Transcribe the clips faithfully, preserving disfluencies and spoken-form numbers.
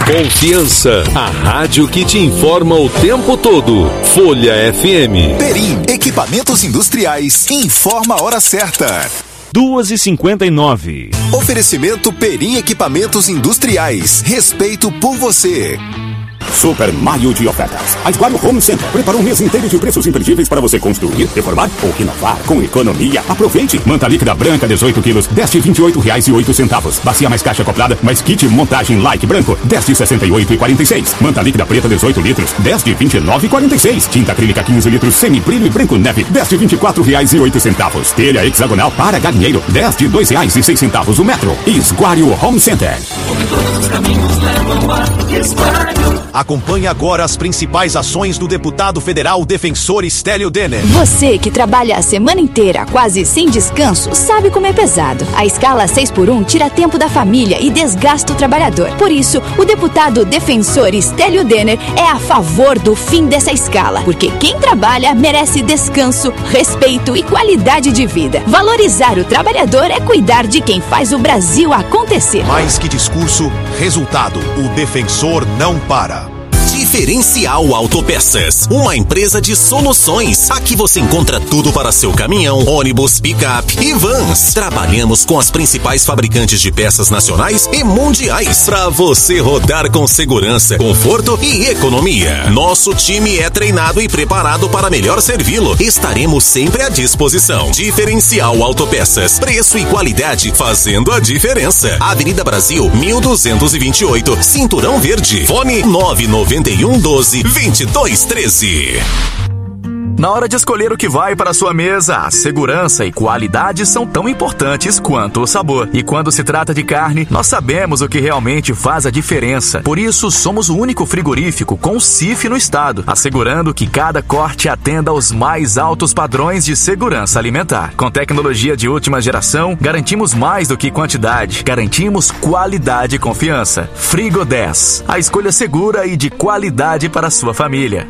Confiança, a rádio que te informa o tempo todo. Folha F M. Perim, equipamentos industriais, informa a hora certa. duas e cinquenta e nove. Oferecimento Perim Equipamentos Industriais. Respeito por você. Super Maio de ofertas. A Esquadro Home Center preparou um mês inteiro de preços imperdíveis para você construir, reformar ou renovar com economia. Aproveite! Manta líquida branca dezoito quilos, dez de vinte e oito reais e oito centavos. Bacia mais caixa acoplada, mais kit montagem like branco, dez de sessenta e oito e quarenta e seis. Manta líquida preta dezoito litros, dez de vinte e nove e quarenta e seis. Tinta acrílica quinze litros, semi brilho e branco neve, dez de vinte e quatro reais e oito centavos. Telha hexagonal para galinheiro, dez de dois reais e seis centavos o metro. Esquadro Home Center. Todos os caminhos levam a Esquadro. Acompanhe agora as principais ações do deputado federal defensor Stélio Denner. Você que trabalha a semana inteira quase sem descanso sabe como é pesado. A escala seis por um tira tempo da família e desgasta o trabalhador. Por isso, o deputado defensor Stélio Denner é a favor do fim dessa escala, porque quem trabalha merece descanso, respeito e qualidade de vida. Valorizar o trabalhador é cuidar de quem faz o Brasil acontecer. Mais que discurso, resultado. O defensor não para. Diferencial Autopeças, uma empresa de soluções. Aqui você encontra tudo para seu caminhão, ônibus, picape e vans. Trabalhamos com as principais fabricantes de peças nacionais e mundiais para você rodar com segurança, conforto e economia. Nosso time é treinado e preparado para melhor servi-lo. Estaremos sempre à disposição. Diferencial Autopeças, preço e qualidade fazendo a diferença. Avenida Brasil, mil duzentos e vinte e oito, Cinturão Verde. Fone nove nove um doze, vinte e dois treze. Na hora de escolher o que vai para a sua mesa, a segurança e qualidade são tão importantes quanto o sabor. E quando se trata de carne, nós sabemos o que realmente faz a diferença. Por isso, somos o único frigorífico com C I F no estado, assegurando que cada corte atenda aos mais altos padrões de segurança alimentar. Com tecnologia de última geração, garantimos mais do que quantidade, garantimos qualidade e confiança. Frigo dez, a escolha segura e de qualidade para a sua família.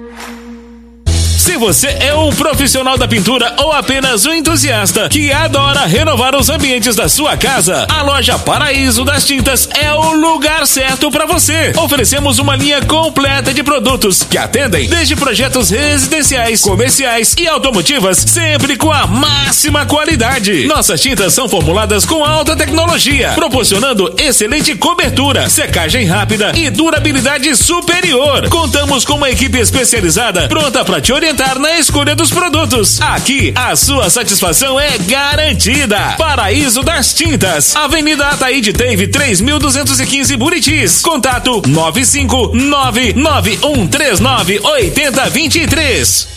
Se você é um profissional da pintura ou apenas um entusiasta que adora renovar os ambientes da sua casa, a loja Paraíso das Tintas é o lugar certo para você. Oferecemos uma linha completa de produtos que atendem desde projetos residenciais, comerciais e automotivas, sempre com a máxima qualidade. Nossas tintas são formuladas com alta tecnologia, proporcionando excelente cobertura, secagem rápida e durabilidade superior. Contamos com uma equipe especializada pronta para te orientar na escolha dos produtos. Aqui, a sua satisfação é garantida. Paraíso das Tintas, Avenida Ataíde Teve, três mil duzentos e quinze, Buritis. Contato nove cinco nove nove um três nove oito zero dois três.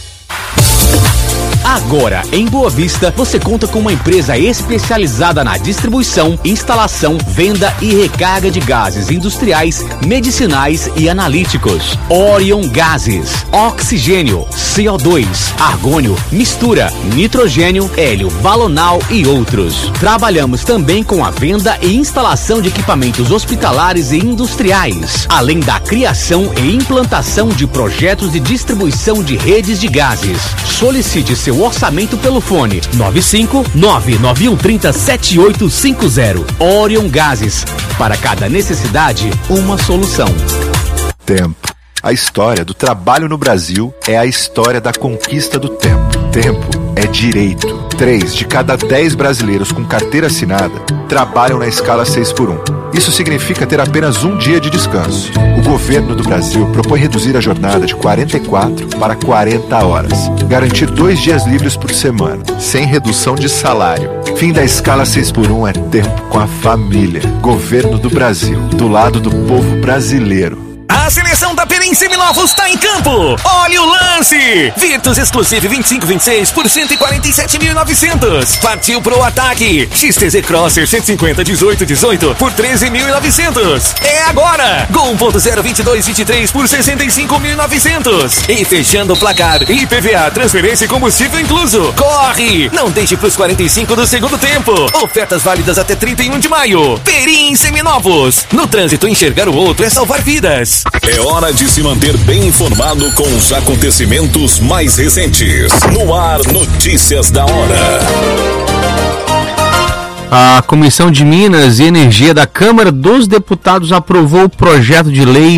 Agora, em Boa Vista, você conta com uma empresa especializada na distribuição, instalação, venda e recarga de gases industriais, medicinais e analíticos. Orion Gases, oxigênio, C O dois, argônio, mistura, nitrogênio, hélio, balonal e outros. Trabalhamos também com a venda e instalação de equipamentos hospitalares e industriais, além da criação e implantação de projetos de distribuição de redes de gases. Solicite seu orçamento pelo fone nove cinco nove nove um três zero sete oito cinco zero. Orion Gases. Para cada necessidade, uma solução. Tempo. A história do trabalho no Brasil é a história da conquista do tempo. Tempo é direito. Três de cada dez brasileiros com carteira assinada trabalham na escala seis por um. Isso significa ter apenas um dia de descanso. O governo do Brasil propõe reduzir a jornada de quarenta e quatro para quarenta horas. Garantir dois dias livres por semana, sem redução de salário. Fim da escala seis por um é tempo com a família. Governo do Brasil, do lado do povo brasileiro. A seleção da Perim Seminovos está em campo. Olha o lance. Virtus Exclusive vinte e cinco vinte e seis por cento e quarenta e sete mil e novecentos. Partiu pro ataque. X T Z Crosser cento e cinquenta dezoito dezoito por treze mil e novecentos. É agora. Gol um ponto zero vinte e dois vinte e três por sessenta e cinco mil e novecentos. E fechando o placar, I P V A, transferência e combustível incluso. Corre. Não deixe pros quarenta e cinco do segundo tempo. Ofertas válidas até trinta e um de maio. Perim Seminovos. No trânsito, enxergar o outro é salvar vidas. É hora de se manter bem informado com os acontecimentos mais recentes. No ar, notícias da hora. A Comissão de Minas e Energia da Câmara dos Deputados aprovou o projeto de lei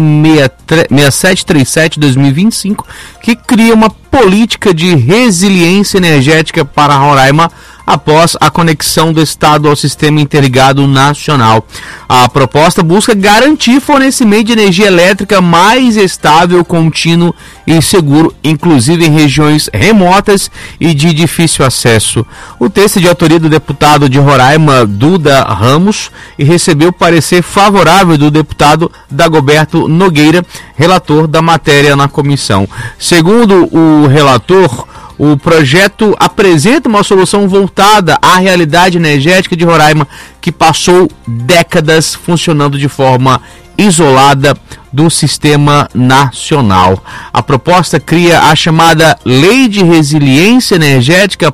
seis sete três sete de dois mil e vinte e cinco, que cria uma política de resiliência energética para Roraima após a conexão do Estado ao Sistema Interligado Nacional. A proposta busca garantir fornecimento de energia elétrica mais estável, contínuo e seguro, inclusive em regiões remotas e de difícil acesso. O texto é de autoria do deputado de Roraima, Duda Ramos, e recebeu parecer favorável do deputado Dagoberto Nogueira, relator da matéria na comissão. Segundo o relator, o projeto apresenta uma solução voltada à realidade energética de Roraima, que passou décadas funcionando de forma isolada do sistema nacional. A proposta cria a chamada Lei de Resiliência Energética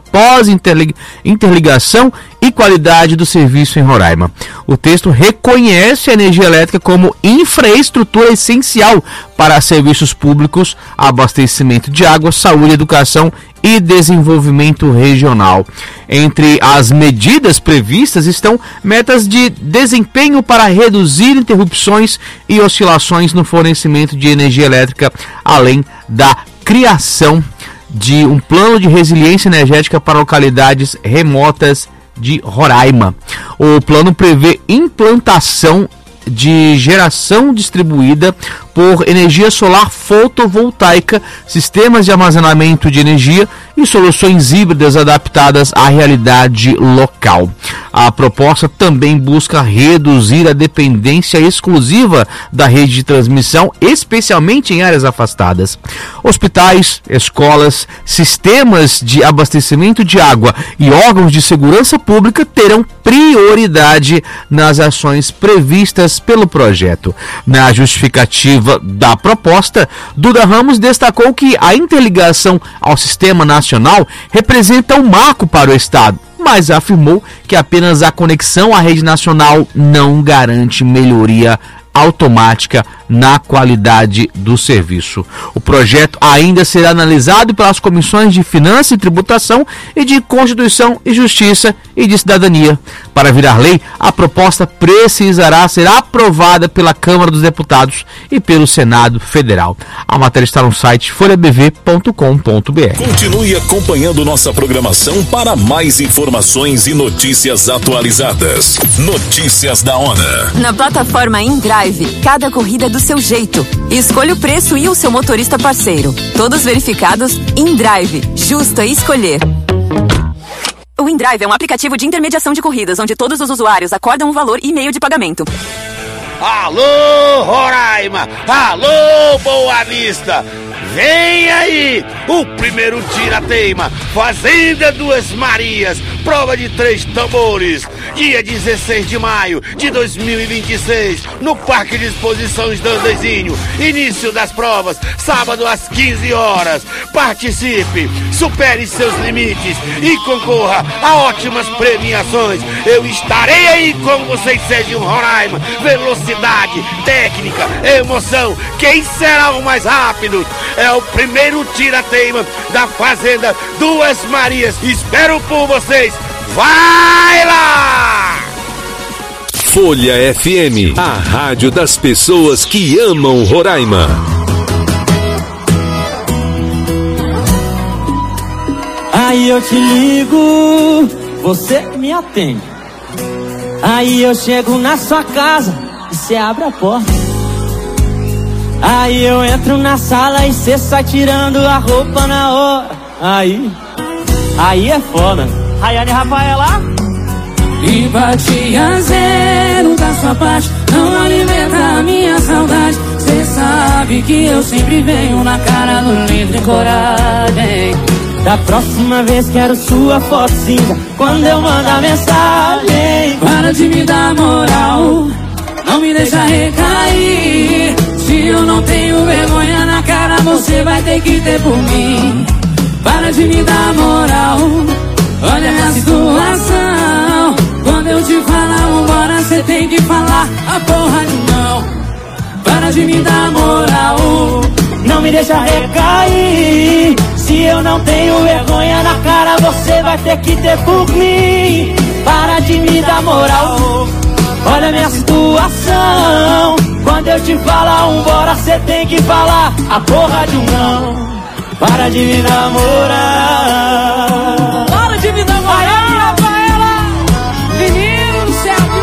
pós-interligação e qualidade do serviço em Roraima. O texto reconhece a energia elétrica como infraestrutura essencial para serviços públicos, abastecimento de água, saúde, educação e desenvolvimento regional. Entre as medidas previstas estão metas de desempenho para reduzir interrupções e oscilações no fornecimento de energia elétrica, além da criação de um plano de resiliência energética para localidades remotas de Roraima. O plano prevê implantação de geração distribuída por energia solar fotovoltaica, sistemas de armazenamento de energia e soluções híbridas adaptadas à realidade local. A proposta também busca reduzir a dependência exclusiva da rede de transmissão, especialmente em áreas afastadas. Hospitais, escolas, sistemas de abastecimento de água e órgãos de segurança pública terão prioridade nas ações previstas pelo projeto. Na justificativa da proposta, Duda Ramos destacou que a interligação ao sistema nacional representa um marco para o Estado, mas afirmou que apenas a conexão à rede nacional não garante melhoria automática na qualidade do serviço. O projeto ainda será analisado pelas comissões de Finanças e Tributação e de Constituição e Justiça e de Cidadania. Para virar lei, a proposta precisará ser aprovada pela Câmara dos Deputados e pelo Senado Federal. A matéria está no site folha b v ponto com ponto b r. Continue acompanhando nossa programação para mais informações e notícias atualizadas. Notícias da Hora. Na plataforma InDrive, cada corrida é do seu jeito. Escolha o preço e o seu motorista parceiro. Todos verificados. InDrive, justo é escolher. O InDrive é um aplicativo de intermediação de corridas, onde todos os usuários acordam um valor e meio de pagamento. Alô, Roraima! Alô, Boa Vista! Vem aí, o primeiro tira-teima, Fazenda Duas Marias, prova de três tambores, dia dezesseis de maio de dois mil e vinte e seis, no Parque de Exposições Dandezinho. Início das provas, sábado às quinze horas. Participe, supere seus limites e concorra a ótimas premiações. Eu estarei aí com vocês, Sérgio Roraima. Velocidade, técnica, emoção. Quem será o mais rápido? É o primeiro tira-teima da Fazenda Duas Marias. Espero por vocês. Vai lá! Folha F M, a rádio das pessoas que amam Roraima. Aí eu te ligo, você me atende. Aí eu chego na sua casa e cê abre a porta. Aí eu entro na sala e cê sai tirando a roupa na hora. Aí, aí é foda. Rayane Rafaela. Empatia zero da sua parte não alimenta a minha saudade. Cê sabe que eu sempre venho na cara do livre coragem. Da próxima vez quero sua foto cinza quando eu mandar mensagem. Para de me dar moral, não me deixa recair. Se eu não tenho vergonha na cara, você vai ter que ter por mim. Para de me dar moral, olha a minha situação. Quando eu te falar vambora, cê tem que falar a porra de não. Para de me dar moral, não me deixa recair. Se eu não tenho vergonha na cara, você vai ter que ter por mim. para de me dar moral. Olha minha situação, quando eu te falar um bora, cê tem que falar a porra de um não. Para de me namorar. Para de me namorar, Rafaela. Menino do céu de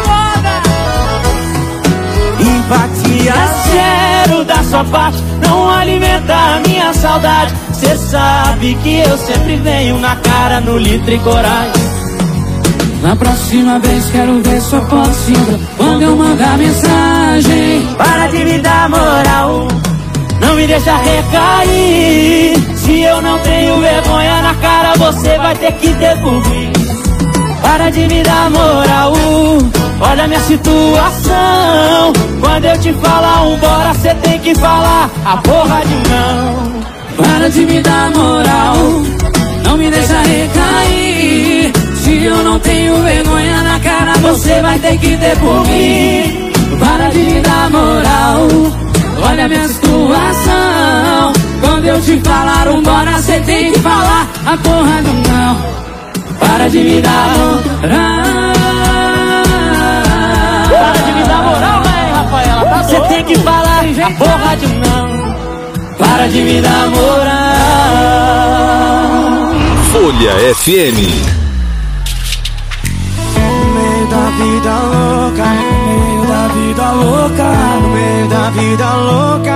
moda. Empatia zero da sua parte, não alimenta a minha saudade. Cê sabe que eu sempre venho na cara, no litro e coragem. Na próxima vez quero ver sua foto simples quando eu mandar mensagem. Para de me dar moral, não me deixa recair. Se eu não tenho vergonha na cara, você vai ter que ter por mim. Para de me dar moral, olha minha situação. Quando eu te falar um bora, cê tem que falar a porra de um não. Para de me dar moral, não me deixa recair. Se eu não tenho vergonha na cara, você vai ter que ter por mim. Para de me dar moral, olha minha situação. Quando eu te falar um bora, cê tem que falar a porra do não. Para de me dar moral. Para de me dar moral, né, Rafaela? Tá cê tem que falar a porra de um não. Para de me dar moral. Folha F M. Da vida louca, no meio da vida louca, no meio da vida louca.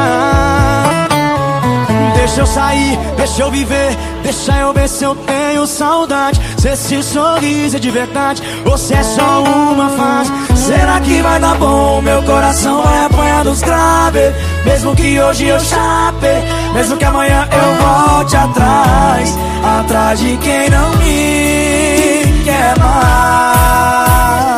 Deixa eu sair, deixa eu viver, deixa eu ver se eu tenho saudade. Se esse sorriso é de verdade, ou se é só uma fase. Será que vai dar bom? Meu coração vai apanhar dos graves. Mesmo que hoje eu chape, mesmo que amanhã eu volte atrás, atrás de quem não me quer mais.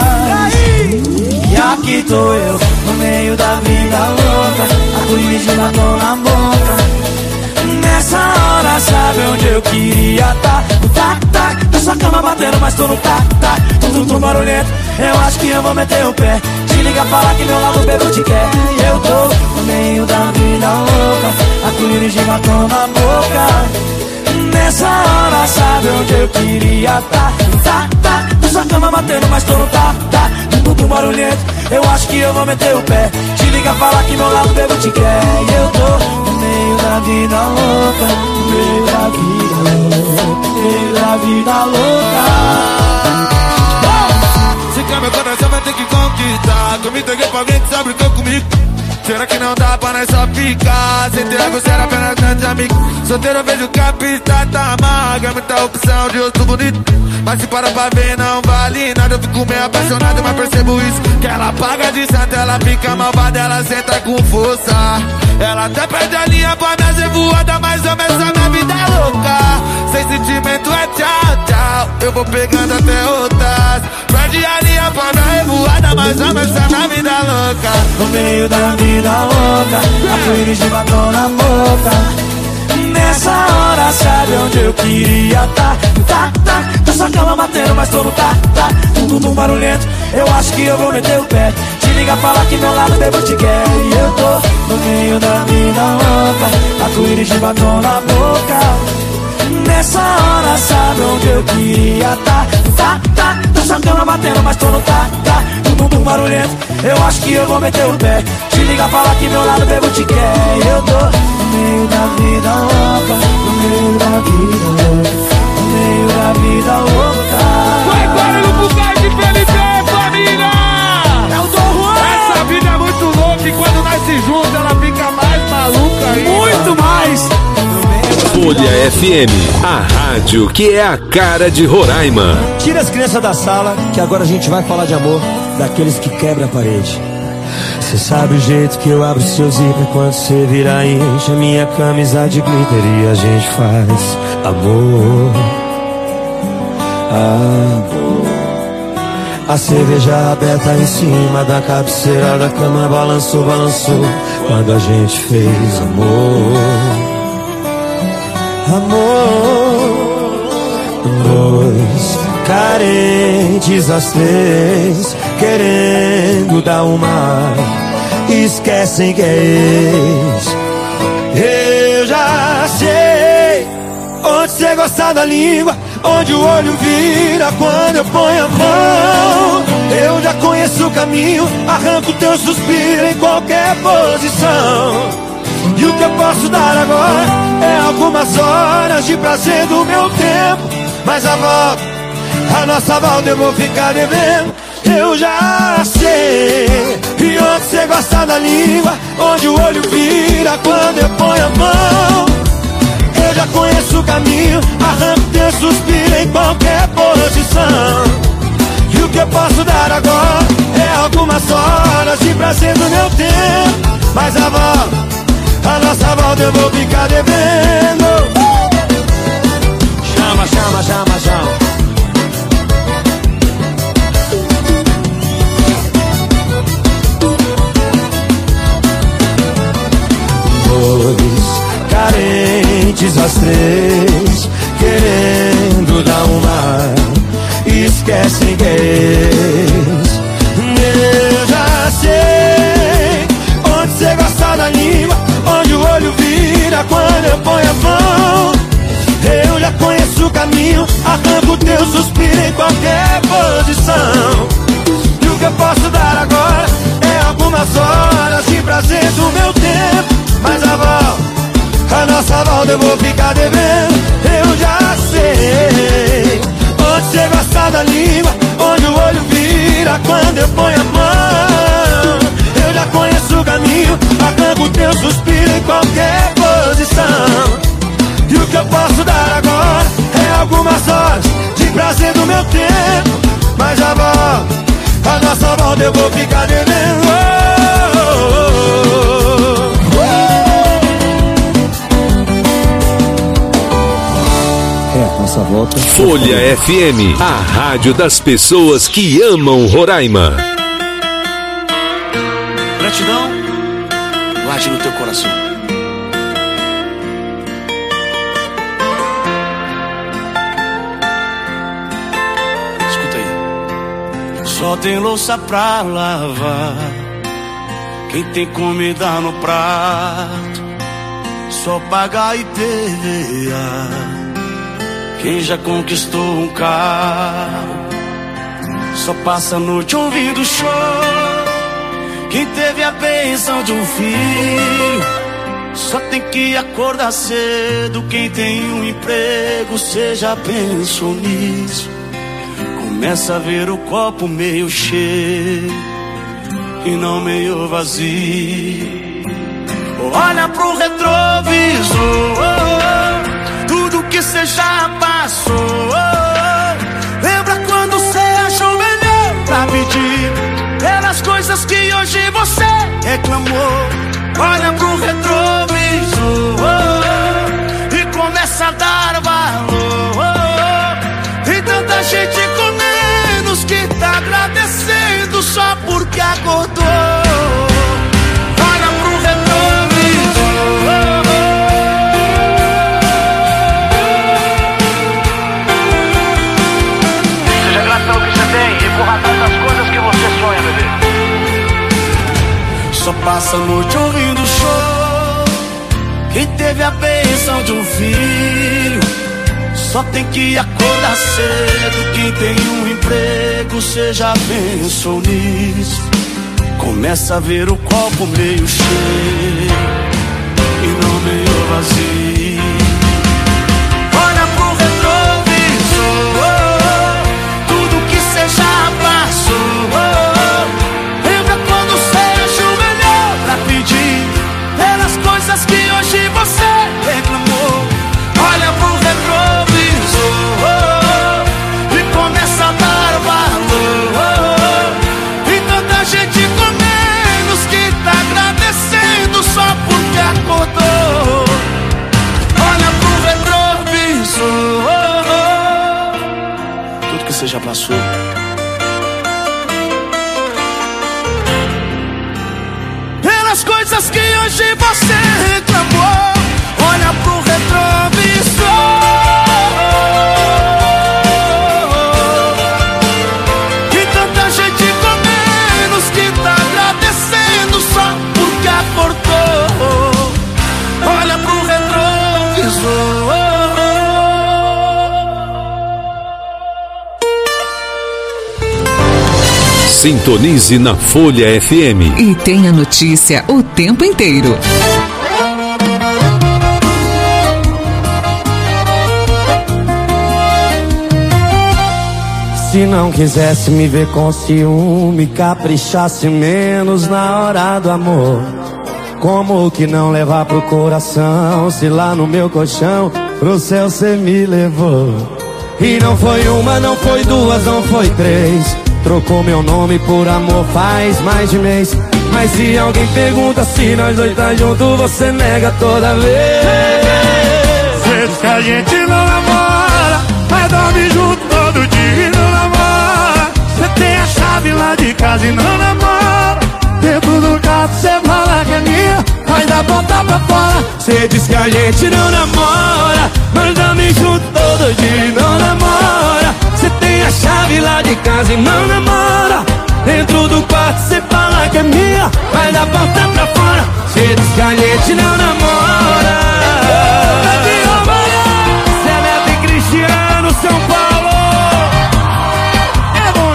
Aqui tô eu, no meio da vida louca, a colina de batom na boca. Nessa hora, sabe onde eu queria tá? No tac, tac, da sua cama batendo, mas tô no tac, tac. Tudo tão barulhento, eu acho que eu vou meter o pé. Te liga, fala que meu lado bebo te quer. Eu tô no meio da vida louca, a colina de batom na boca. Nessa hora, sabe onde eu queria tá? No tac, tac, da sua cama batendo, mas tô no tac, tac. Tudo barulhento, eu acho que eu vou meter o pé. Te liga, fala que meu lado bebo te quer. E eu tô no meio da vida louca, no meio da vida louca, no meio da vida louca. Se quer meu coração vai ter que conquistar. Que eu me entreguei pra alguém que sabe o que é comigo. Será que não dá pra nós só ficar? Sem ter água, será apenas grandes amigos. Solteiro eu vejo que a pista tá magra. Muita opção de rosto bonito, mas se para pra ver não vale nada. Eu fico meio apaixonado, mas percebo isso, que ela paga de santa, ela fica malvada, ela senta com força. Ela até perde a linha pra me fazer voada, mas eu meço a minha vida é louca. Sem sentimento é tchau, tchau. Eu vou pegando até outras. Perde a linha pra me revoada, mas eu meço a minha vida louca. No meio da vida louca, a flores de batom na boca. Nessa hora, sabe onde eu queria tá? Tá, tá, tô sua cama batendo, mas tô no tá, tá. Tudo tão barulhento, eu acho que eu vou meter o pé. Te liga, fala que meu lado bebo te quer. E eu tô no meio da vida louca, arco-íris de batom na boca. Nessa hora, sabe onde eu queria tá? Tá, tá, tô sua cama batendo, mas tô no tá, tá. Tudo tão barulhento, eu acho que eu vou meter o pé. Te liga, fala que meu lado bebo te quer. E eu tô no meio da vida louca, no meio da vida louca, no meio da vida louca. Vai barulho pro gás de P L T, família! É o Dom Juan! Essa vida é muito louca e quando nós se juntos ela fica mais maluca ainda. Muito mais! Folha F M, a rádio que é a cara de Roraima. Tira as crianças da sala, que agora a gente vai falar de amor, daqueles que quebram a parede. Cê sabe o jeito que eu abro seu zíper quando cê vira e enche a minha camisa de glitter e a gente faz amor, amor. A cerveja aberta em cima da cabeceira da cama balançou, balançou quando a gente fez amor, amor. Dois carentes às três, querendo dar uma, esquecem que é ex. Eu já sei onde cê gosta da língua, onde o olho vira vira quando eu ponho a mão. Eu já conheço o caminho, arranco teu suspiro em qualquer posição. E o que eu posso dar agora é algumas horas de prazer do meu tempo. Mas a volta, a nossa volta eu vou ficar devendo. Eu já sei, e onde você gosta da língua, onde o olho vira quando eu ponho a mão. Eu já conheço o caminho, arranco teu suspiro em qualquer posição. E o que eu posso dar agora é algumas horas de prazer do meu tempo. Mas a volta, a nossa volta eu vou ficar devendo. Chama, chama, chama, chama. Dois carentes, as três querendo dar um mar, esquecem que ex. Eu já sei onde você gosta da língua, onde o olho vira quando eu ponho a mão. Eu já conheço o caminho, arranco teu suspiro em qualquer posição. E o que eu posso dar agora é algumas horas de prazer do meu tempo. Mas a volta, a nossa volta eu vou ficar devendo. Eu já sei onde você gosta da língua, onde o olho vira quando eu ponho a mão. Eu já conheço o caminho, arranco teu suspiro em qualquer posição. E o que eu posso dar agora é algumas horas de prazer do meu tempo. Mas a volta, a nossa volta eu vou ficar devendo. Oh, oh, oh. É, nossa volta. Folha F M, a rádio das pessoas que amam Roraima. Gratidão, guarde no teu coração. Escuta aí. Só tem louça pra lavar, quem tem comida no prato, só paga I P V A. Quem já conquistou um carro, só passa a noite ouvindo show. Quem teve a bênção de um filho, só tem que acordar cedo. Quem tem um emprego, cê já pensou nisso? Começa a ver o copo meio cheio e não meio vazio. Olha pro retrovisor, tudo que cê já passou. Lembra quando cê achou melhor pra pedir pelas coisas que hoje você reclamou? Olha pro retrovisor e começa a dar valor. Tem tanta gente com menos que tá agradecendo só porque acordou. Olha pro retrovisor. Seja grato pelo que você tem e corra atrás das coisas que você sonha, bebê. Só passa a noite ouvindo show. Quem teve a bênção de um filho, só tem que acordar cedo. Quem tem um emprego, cê já pensou nisso? Começa a ver o copo meio cheio e não meio vazio. Olha pro retrovisor, tudo que cê já passou. Lembra quando cê achou melhor pra pedir pelas coisas que hoje você reclamou? Olha pro retrovisor e começa a dar valor. E tanta gente com menos que tá agradecendo só porque acordou. Olha pro retrovisor, tudo que você já passou. Pelas coisas que hoje você reclamou. Olha pro retrovisor e tanta gente com menos que tá agradecendo só porque acordou. Olha pro retrovisor. Sintonize na Folha F M. E tenha notícia o tempo inteiro. Se não quisesse me ver com ciúme, caprichasse menos na hora do amor. Como que não levar pro coração, se lá no meu colchão pro céu cê me levou? E não foi uma, não foi duas, não foi três. Trocou meu nome por amor faz mais de mês. Mas se alguém pergunta se nós dois tá junto, você nega toda vez. Cê diz que a gente não namora, mas dorme junto todo dia e não namora. Cê tem a chave lá de casa e não namora. Dentro do carro cê fala que é minha, mas dá porta pra fora. Cê diz que a gente não namora, mas dorme junto todo dia e não namora. Cê tem a chave lá de casa e não namora. Dentro do quarto cê fala que é minha, mas dá porta pra fora. Cê diz que a gente não namora. Cê é Neto e Cristiano, São Paulo. É bom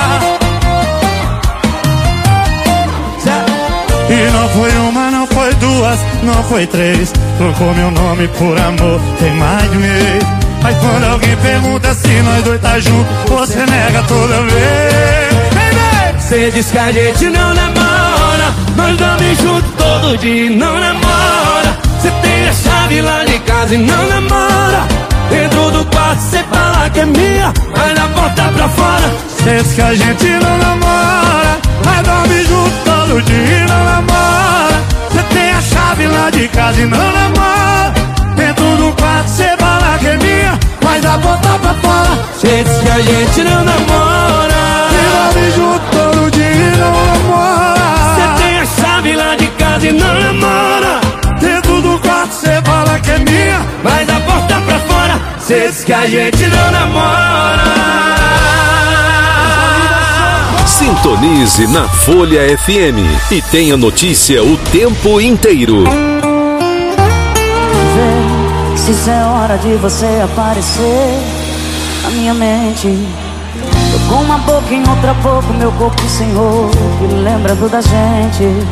demais. E não foi uma, não foi duas, não foi três. Trocou meu nome por amor, tem mais de um mês. Mas quando alguém pergunta se nós dois tá junto, você nega toda vez. Cê diz que a gente não namora, nós dormimos junto todo dia e não namora. Cê tem a chave lá de casa e não namora. Dentro do quarto cê fala que é minha, mas na porta pra fora. Cê diz que a gente não namora, mas dorme junto todo dia e não namora. Cê tem a chave lá de casa e não namora. Dentro do quarto cê fala que é minha, mas na porta pra fora. Cê diz que a gente não namora, e dorme junto todo dia e não namora. Cê tem a chave lá de casa e não namora. Dentro do quarto cê fala que é minha, mas da porta pra fora. Cê diz que a gente não namora. Sintonize na Folha F M e tenha notícia o tempo inteiro. Se isso é hora de você aparecer na minha mente. Tô com uma boca em outra boca, meu corpo sem roupa, que lembra do da gente.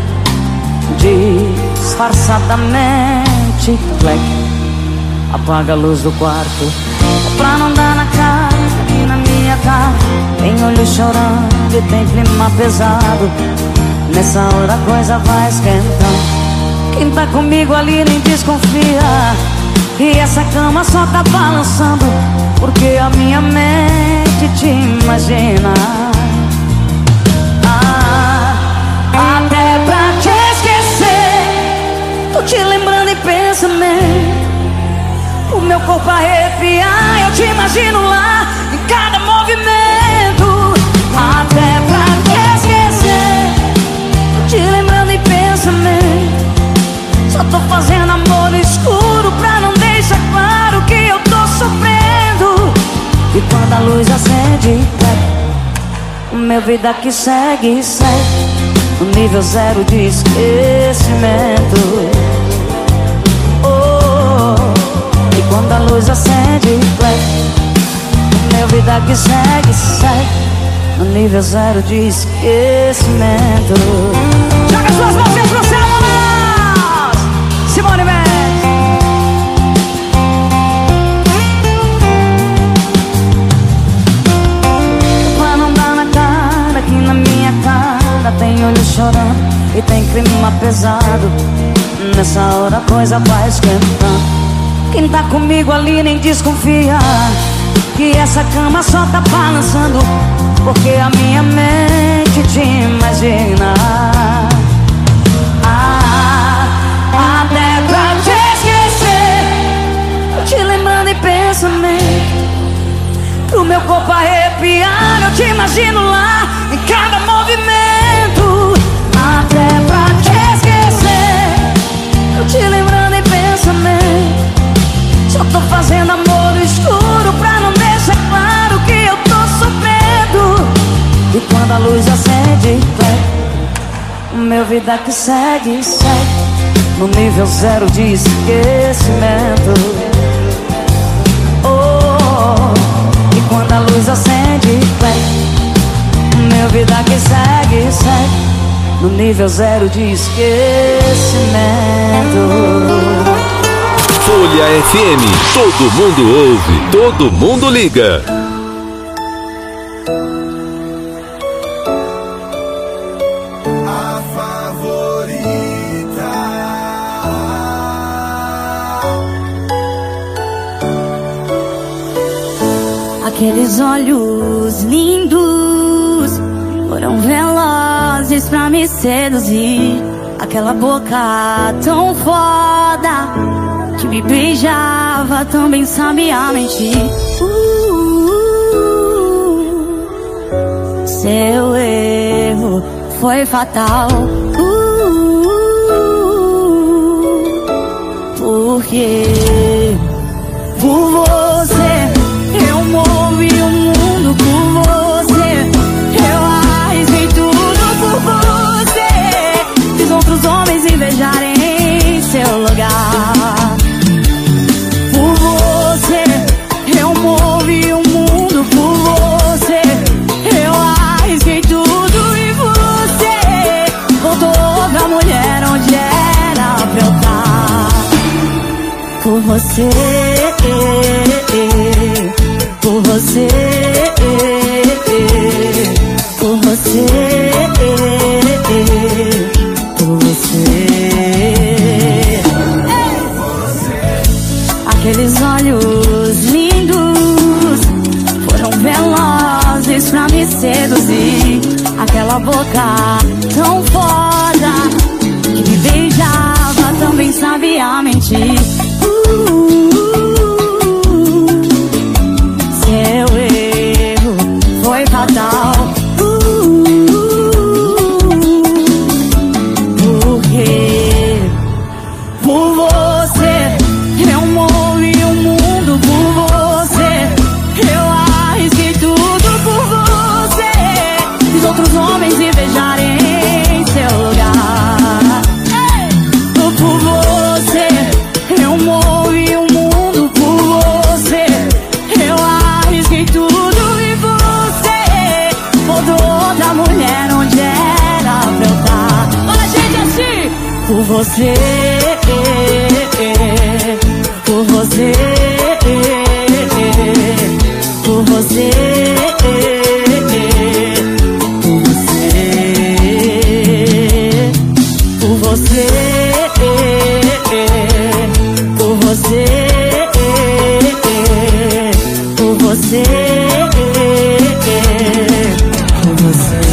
Disfarçadamente, Black, apaga a luz do quarto, pra não dar na cara e na minha cara. Tem olho chorando e tem clima pesado. Nessa hora a coisa vai esquentando. Quem tá comigo ali nem desconfia, e essa cama só tá balançando, porque a minha mente te imagina. Ah, até pra te esquecer, tô te lembrando em pensamento. O meu corpo arrepiar, eu te imagino lá em cada movimento. Até pra te esquecer, tô te lembrando em pensamento. Só tô fazendo amor no escuro pra não deixar claro que eu tô sofrendo. E quando a luz acende, o meu vida que segue, segue no nível zero de esquecimento. Oh, e quando a luz acende, o meu vida que segue, segue no nível zero de esquecimento. Joga suas mãos pro céu, Simone Mendes. Pra não dar na cara, aqui na minha cara tem olho chorando e tem clima pesado. Nessa hora a coisa vai esquentando. Quem tá comigo ali nem desconfia, que essa cama só tá balançando, porque a minha mente te imagina. Até pra te esquecer, tô te lembrando em pensamento. Pro meu corpo arrepiar, eu te imagino lá em cada movimento. Até pra te esquecer, tô te lembrando em pensamento. Só tô fazendo amor no escuro pra não deixar claro que eu tô sofrendo. E quando a luz acende, o meu vida que segue, segue no nível zero de esquecimento. Oh, e quando a luz acende, minha vida que segue, segue no nível zero de esquecimento. Folha F M, todo mundo ouve, todo mundo liga. A favorita. Aqueles olhos lindos foram velozes pra me seduzir. Aquela boca tão foda que me beijava também sabia mentir. uh, Seu erro foi fatal. uh, Porque por você eu movi o mundo, por você eu arrisquei tudo, por você fiz outros homens invejarem em seu lugar. Por você eu movi o mundo, por você eu arrisquei tudo e você voltou outra mulher onde era pra eu estar. Por você, por você, por você, por você. Aqueles olhos lindos foram velozes pra me seduzir. Aquela boca tão foda que me beijava também sabia mentir. Seu erro foi fatal. Porque por você eu movi o mundo, por você eu arrisquei tudo, por você fiz outros homens invejarem em seu lugar. Por você eu movi o mundo, por você eu arrisquei tudo e você mudou outra mulher onde era pra eu estar. Olha, gente, assim. Por você, por você, por você, por você, por você, por você, por você, por você.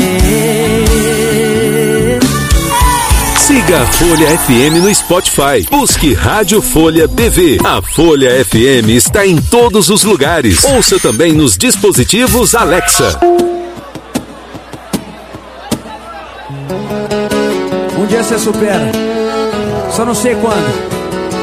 Siga a Folha F M no Spotify. Busque Rádio Folha T V. A Folha F M está em todos os lugares. Ouça também nos dispositivos Alexa. Um dia você supera, só não sei quando.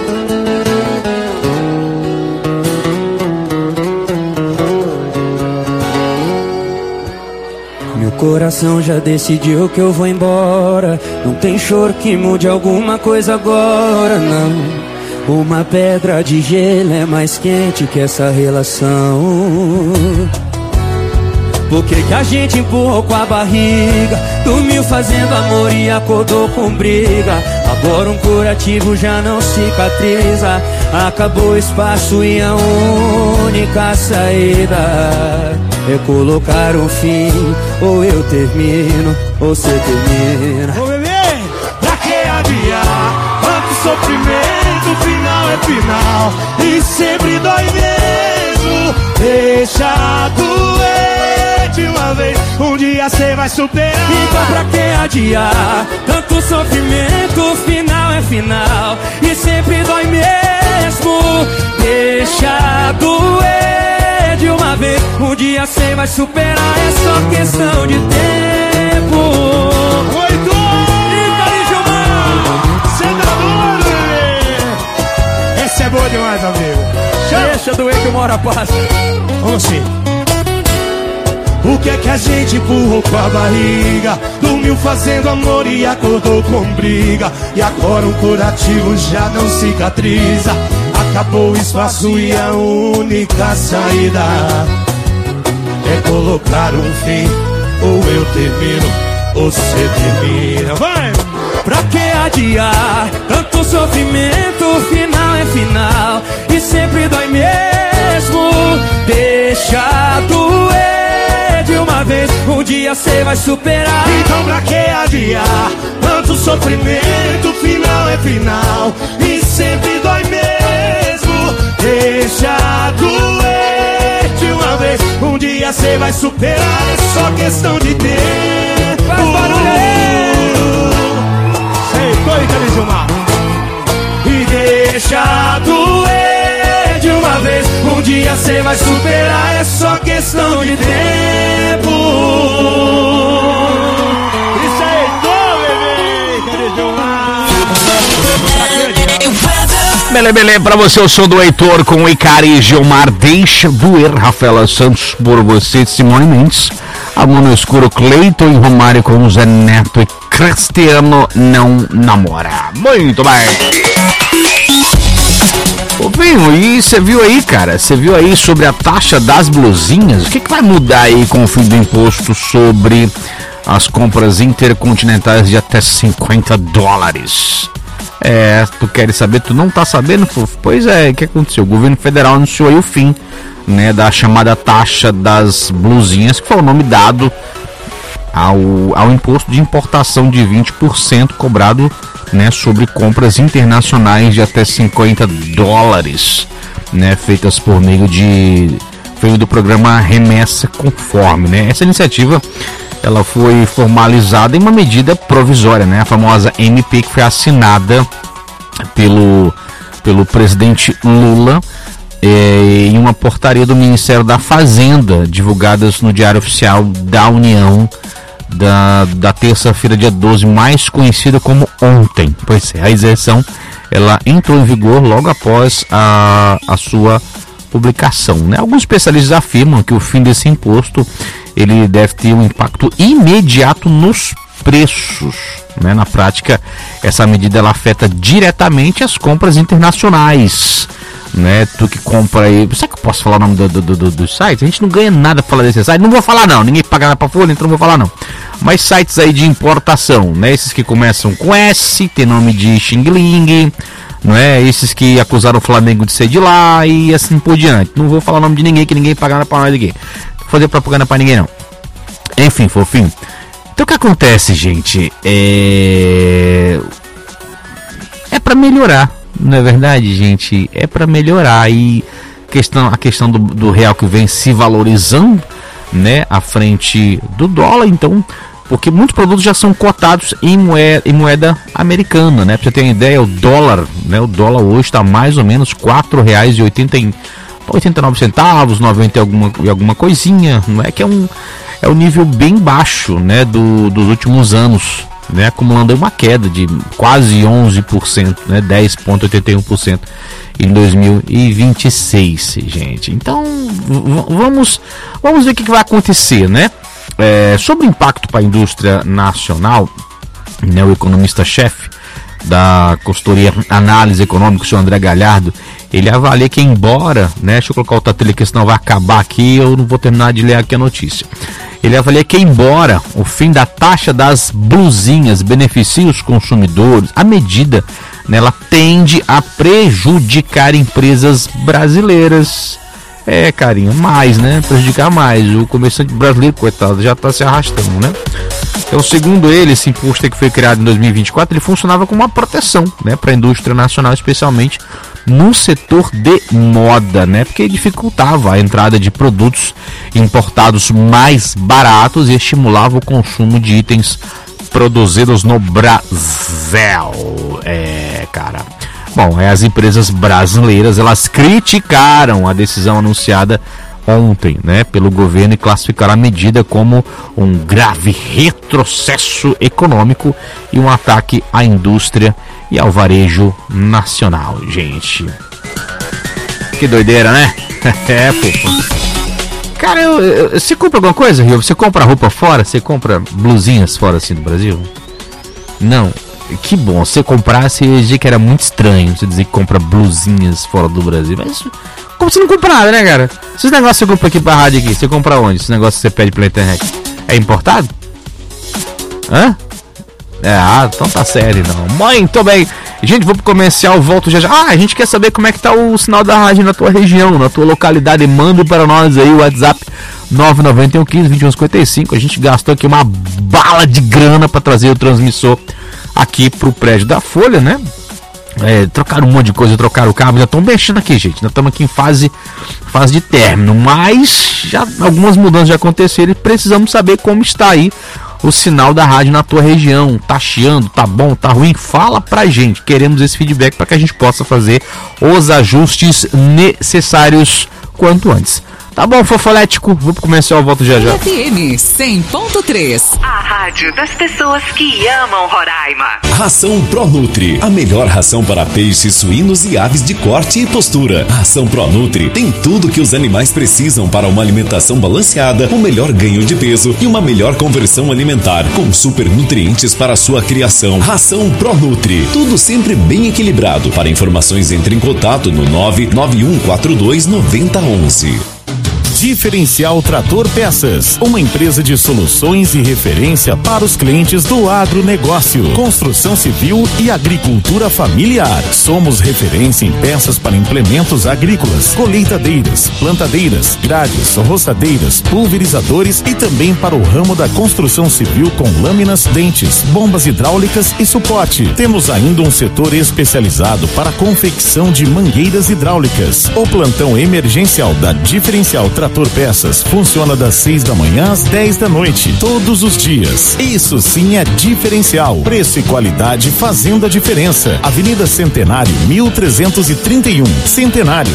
Meu coração já decidiu que eu vou embora. Não tem choro que mude alguma coisa agora, não. Uma pedra de gelo é mais quente que essa relação. Por que que a gente empurrou com a barriga? Dormiu fazendo amor e acordou com briga. Agora um curativo já não cicatriza. Acabou o espaço e a única saída é colocar um fim. Ou eu termino, ou você termina. Ô bebê, pra que adiar? Tanto sofrimento, final é final. E sempre dói mesmo. Deixa doer de uma vez. Um dia cê vai superar. Então pra que adiar? Tanto sofrimento, final é final. E sempre dói mesmo. Deixa doer de uma vez. Um dia cê vai superar. É só questão de tempo. Oito! Eita, Gilmar! Cê tá doido, bebê? Esse é bom demais, amigo. Deixa doer que uma hora passa. Vamos sim. O que é que a gente empurrou com a barriga? Dormiu fazendo amor e acordou com briga. E agora um curativo já não cicatriza. Acabou o espaço e a única saída é colocar um fim. ou eu termino, ou você termina. Vai! Pra que adiar tanto sofrimento? O final é final e sempre dói mesmo. Deixa doer de uma vez, um dia cê vai superar. Então pra que adiar tanto sofrimento? O final é final e sempre dói mesmo. Deixa doer de uma vez, um dia cê vai superar. É só questão de tempo. Faz barulho! E deixa doer de uma vez, um dia cê vai superar. É só questão de tempo. Isso aí, tô, bebê. Cadê Gilmar? Beleza, beleza, pra você o som do Heitor com o Icari Gilmar. Deixa doer, Rafaela Santos por você, Simone Mendes. Aluno escuro, Cleiton e Romário com Zé Neto e Cristiano não namora. Muito bem. Ô Vinho, e você viu aí, cara? Você viu aí sobre a taxa das blusinhas? O que, que vai mudar aí com o fim do imposto sobre as compras intercontinentais de até cinquenta dólares? É, tu queres saber? Tu não tá sabendo, fofo? Pois é, o que aconteceu? O governo federal anunciou aí o fim, né, da chamada taxa das blusinhas, que foi o nome dado ao, ao imposto de importação de vinte por cento cobrado, né, sobre compras internacionais de até cinquenta dólares, né, feitas por meio de meio do programa Remessa Conforme, né? Essa iniciativa ela foi formalizada em uma medida provisória, né, a famosa M P, que foi assinada pelo pelo presidente Lula. É, em uma portaria do Ministério da Fazenda, divulgadas no Diário Oficial da União da, da terça-feira, dia doze, mais conhecida como ontem. Pois é, a isenção ela entrou em vigor logo após a, a sua publicação, né? Alguns especialistas afirmam que o fim desse imposto ele deve ter um impacto imediato nos preços, né? Na prática, essa medida ela afeta diretamente as compras internacionais, né? Tu que compra aí, será que eu posso falar o nome do, do, do, do site? A gente não ganha nada pra falar desse site, não vou falar não, ninguém paga nada pra folha, então não vou falar não. Mas sites aí de importação, né? Esses que começam com S, tem nome de Xing Ling, não é? Esses que acusaram o Flamengo de ser de lá e assim por diante. Não vou falar o nome de ninguém, que ninguém paga nada pra nós aqui. Não vou fazer propaganda pra ninguém não. Enfim, fofinho. Então o que acontece, gente? É... É pra melhorar. Não é verdade, gente? É para melhorar. E questão, a questão do, do real que vem se valorizando, né, à frente do dólar, então, porque muitos produtos já são cotados em moeda, em moeda americana, né? Pra você ter uma ideia, o dólar, né, o dólar hoje está mais ou menos quatro reais e oitenta e nove centavos, noventa e alguma, e alguma coisinha, não é? Que é um, é um nível bem baixo, né, do, dos últimos anos, né, acumulando uma queda de quase onze por cento, né, dez vírgula oitenta e um por cento em dois mil e vinte e seis, gente. Então, vamos, vamos ver o que vai acontecer, né? É, sobre o impacto para a indústria nacional, né, o economista-chefe da consultoria Análise Econômica, o senhor André Galhardo, ele avalia que, embora, né, deixa eu colocar outra trilha aqui, senão vai acabar aqui, eu não vou terminar de ler aqui a notícia. Ele avalia que, embora o fim da taxa das blusinhas beneficie os consumidores, a medida, né, ela tende a prejudicar empresas brasileiras. É, carinho, mais, né? Prejudicar mais. O comerciante brasileiro, coitado, já está se arrastando, né? Então, segundo ele, esse imposto que foi criado em dois mil e vinte e quatro, ele funcionava como uma proteção, né, para a indústria nacional, especialmente no setor de moda, né? Porque dificultava a entrada de produtos importados mais baratos e estimulava o consumo de itens produzidos no Brasil. É, cara. Bom, as empresas brasileiras, elas criticaram a decisão anunciada ontem, né, pelo governo e classificaram a medida como um grave retrocesso econômico e um ataque à indústria e ao varejo nacional, gente. Que doideira, né? É, pô. Cara, eu, eu, você compra alguma coisa, Rio? Você compra roupa fora? Você compra blusinhas fora assim do Brasil? Não. Que bom, se você comprasse, eu ia dizer que era muito estranho você dizer que compra blusinhas fora do Brasil. Mas como você não compra nada, né, cara? Esses negócios que você compra aqui pra rádio aqui, você compra onde? Esses negócios que você pede pela internet. É importado? Hã? É, ah, então tá sério não. Muito bem. Gente, vou pro comercial, volto já já. Ah, a gente quer saber como é que tá o sinal da rádio na tua região, na tua localidade. Manda para nós aí o WhatsApp nove nove um, um cinco, dois um cinco cinco. A gente gastou aqui uma bala de grana para trazer o transmissor aqui pro prédio da Folha, né? É, trocaram um monte de coisa, trocaram o cabo, já estão mexendo aqui, gente. Nós estamos aqui em fase, fase de término, mas já algumas mudanças já aconteceram e precisamos saber como está aí o sinal da rádio na tua região. Tá chiando, tá bom, tá ruim? Fala pra gente, queremos esse feedback para que a gente possa fazer os ajustes necessários quanto antes. Tá bom, fofolético, vou pro comercial, volto já já. F M cem ponto três. A rádio das pessoas que amam Roraima. Ração ProNutri, a melhor ração para peixes, suínos e aves de corte e postura. A ração ProNutri tem tudo que os animais precisam para uma alimentação balanceada, um melhor ganho de peso e uma melhor conversão alimentar, com super nutrientes para sua criação. Ração ProNutri, tudo sempre bem equilibrado. Para informações, entre em contato no nove nove um quatro dois nove zero um um. Diferencial Trator Peças, uma empresa de soluções e referência para os clientes do agronegócio, construção civil e agricultura familiar. Somos referência em peças para implementos agrícolas, colheitadeiras, plantadeiras, grades, roçadeiras, pulverizadores e também para o ramo da construção civil com lâminas, dentes, bombas hidráulicas e suporte. Temos ainda um setor especializado para a confecção de mangueiras hidráulicas. O plantão emergencial da Diferencial Trator Peças funciona das seis da manhã às dez da noite, todos os dias. Isso sim é diferencial. Preço e qualidade fazendo a diferença. Avenida Centenário, mil trezentos e trinta e um, Centenário.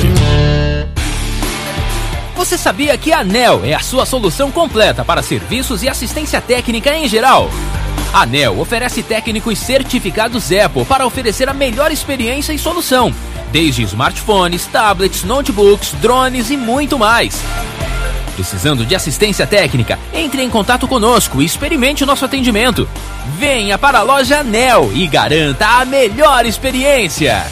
Você sabia que a ANEEL é a sua solução completa para serviços e assistência técnica em geral? A ANEEL oferece técnicos certificados Apple para oferecer a melhor experiência e solução, desde smartphones, tablets, notebooks, drones e muito mais. Precisando de assistência técnica? Entre em contato conosco e experimente o nosso atendimento. Venha para a loja ANEEL e garanta a melhor experiência.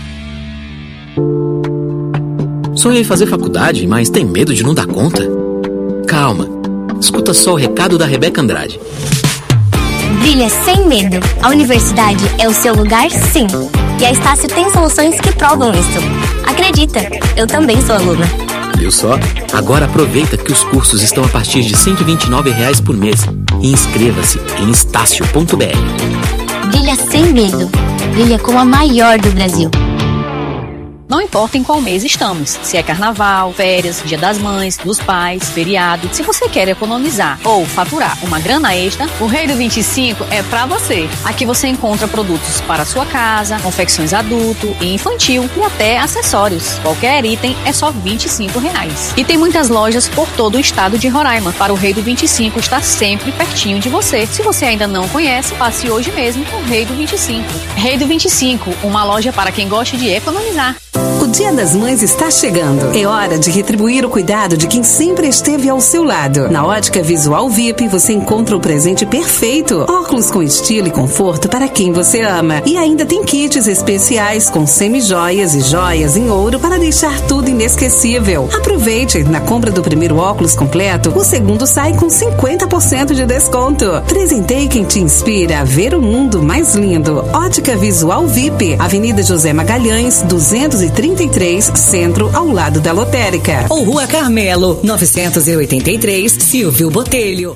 Sonha em fazer faculdade, mas tem medo de não dar conta? Calma, escuta só o recado da Rebeca Andrade. Brilha sem medo. A universidade é o seu lugar, sim. E a Estácio tem soluções que provam isso. Acredita, eu também sou aluna. Viu só? Agora aproveita que os cursos estão a partir de cento e vinte e nove reais por mês. E inscreva-se em estácio ponto b r. Brilha sem medo. Brilha com a maior do Brasil. Não importa em qual mês estamos, se é carnaval, férias, dia das mães, dos pais, feriado. Se você quer economizar ou faturar uma grana extra, o Rei do vinte e cinco é pra você. Aqui você encontra produtos para sua casa, confecções adulto e infantil e até acessórios. Qualquer item é só vinte e cinco reais. E tem muitas lojas por todo o estado de Roraima, para o Rei do vinte e cinco estar sempre pertinho de você. Se você ainda não conhece, passe hoje mesmo no Rei do vinte e cinco. Rei do vinte e cinco, uma loja para quem gosta de economizar. O Dia das Mães está chegando. É hora de retribuir o cuidado de quem sempre esteve ao seu lado. Na Ótica Visual V I P você encontra o presente perfeito. Óculos com estilo e conforto para quem você ama. E ainda tem kits especiais com semi-joias e joias em ouro para deixar tudo inesquecível. Aproveite! Na compra do primeiro óculos completo, o segundo sai com cinquenta por cento de desconto. Presenteie quem te inspira a ver o mundo mais lindo. Ótica Visual V I P, Avenida José Magalhães, duzentos e trinta e três, Centro, ao lado da Lotérica. Ou Rua Carmelo, novecentos e oitenta e três, Silvio Botelho.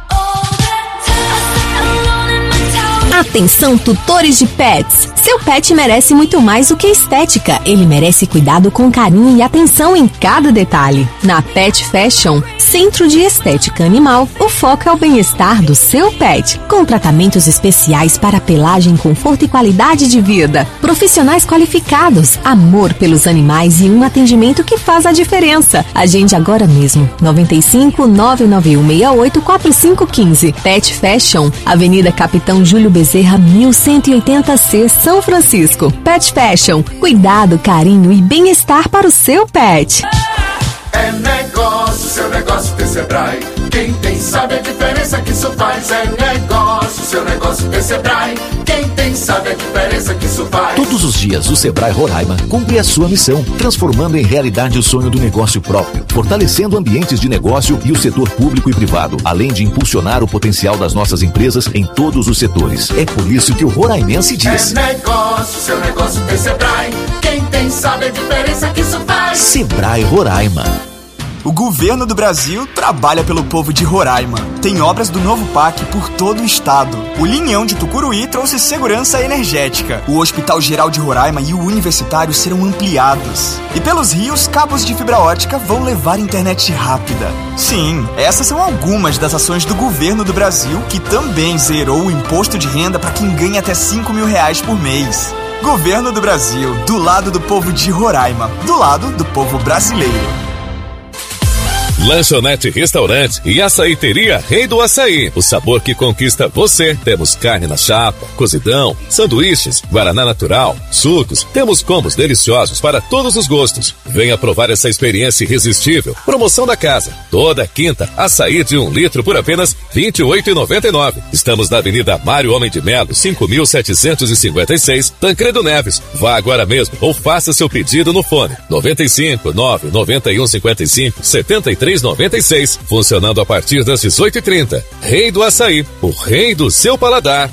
Atenção, tutores de pets! Seu pet merece muito mais do que estética. Ele merece cuidado com carinho e atenção em cada detalhe. Na Pet Fashion, Centro de Estética Animal, o foco é o bem-estar do seu pet, com tratamentos especiais para pelagem, conforto e qualidade de vida. Profissionais qualificados, amor pelos animais e um atendimento que faz a diferença. Agende agora mesmo. nove cinco nove nove um seis oito quatro cinco um cinco. Pet Fashion, Avenida Capitão Júlio Bezerra, mil cento e oitenta C, São Francisco. Pet Fashion, cuidado, carinho e bem-estar para o seu pet. É negócio, seu negócio tem Sebrae. Quem tem sabe a diferença que isso faz. É negócio, seu negócio tem Sebrae. Quem tem sabe a diferença que isso faz. Todos os dias, o Sebrae Roraima cumpre a sua missão, transformando em realidade o sonho do negócio próprio, fortalecendo ambientes de negócio e o setor público e privado, além de impulsionar o potencial das nossas empresas em todos os setores. É por isso que o roraimense diz: é negócio, seu negócio tem Sebrae. Quem tem sabe a diferença que isso faz. Sebrae Roraima. O governo do Brasil trabalha pelo povo de Roraima. Tem obras do novo P A C por todo o estado. O Linhão de Tucuruí trouxe segurança energética. O Hospital Geral de Roraima e o Universitário serão ampliados. E pelos rios, cabos de fibra ótica vão levar internet rápida. Sim, essas são algumas das ações do governo do Brasil, que também zerou o imposto de renda para quem ganha até cinco mil reais por mês. Governo do Brasil, do lado do povo de Roraima, do lado do povo brasileiro. Lanchonete, restaurante e açaiteria Rei do Açaí. O sabor que conquista você. Temos carne na chapa, cozidão, sanduíches, guaraná natural, sucos. Temos combos deliciosos para todos os gostos. Venha provar essa experiência irresistível. Promoção da casa. Toda quinta, açaí de um litro por apenas vinte e oito reais e noventa e nove centavos. Estamos na Avenida Mário Homem de Melo, cinco mil setecentos e cinquenta e seis, Tancredo Neves. Vá agora mesmo ou faça seu pedido no fone noventa e cinco, nove, noventa e um, cinquenta e cinco, setenta e três noventa e seis, funcionando a partir das dezoito e trinta. Rei do Açaí, o rei do seu paladar.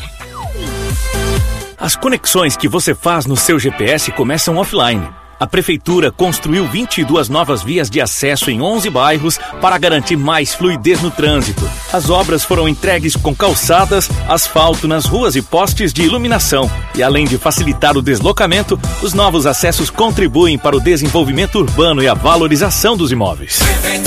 As conexões que você faz no seu G P S começam offline. A Prefeitura construiu vinte e duas novas vias de acesso em onze bairros para garantir mais fluidez no trânsito. As obras foram entregues com calçadas, asfalto nas ruas e postes de iluminação. E além de facilitar o deslocamento, os novos acessos contribuem para o desenvolvimento urbano e a valorização dos imóveis.